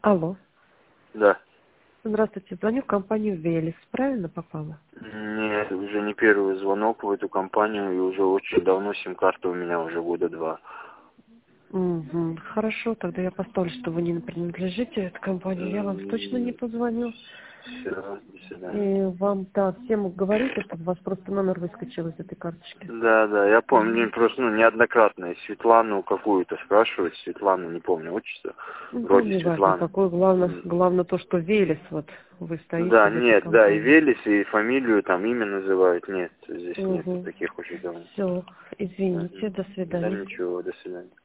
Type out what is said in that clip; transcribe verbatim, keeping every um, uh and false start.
Алло. Да. Здравствуйте, звоню в компанию Велес. Правильно попала? Нет, уже не первый звонок в эту компанию, и уже очень давно сим-карта у меня, уже года два. Угу. Хорошо, тогда я поставлю, что вы не принадлежите этой компании. Я вам точно не позвоню. Все, до свидания. И вам, да, всем говорите, чтобы у вас просто номер выскочил из этой карточки. Да, да, я помню, Угу. мне просто, ну, неоднократно и Светлану какую-то спрашивать, Светлану, не помню отчество, Ну, там вроде не важно, Светлана. какой, главное, М. главное то, что Велес, вот, вы стоите Да, в этой нет, да, и компании. Велес, и фамилию, там, имя называют, нет, здесь нет Угу. таких уже давно. Все, извините, Мгм. до Да свидания. ничего, до свидания.